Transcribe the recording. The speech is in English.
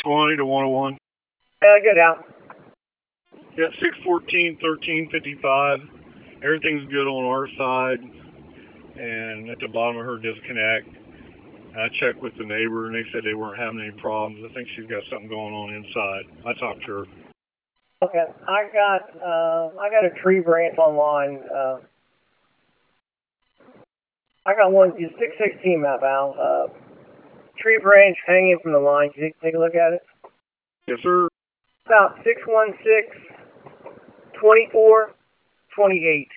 620 to 101. Good out. Yeah, 614, 1355. Everything's good on our side. And at the bottom of her disconnect, I checked with the neighbor and they said they weren't having any problems. I think she's got something going on inside. I talked to her. Okay, I got a tree branch online. I got one 616 map out. Tree branch hanging from the line. Can you take a look at it? Yes, sir. About 616, 24, 28.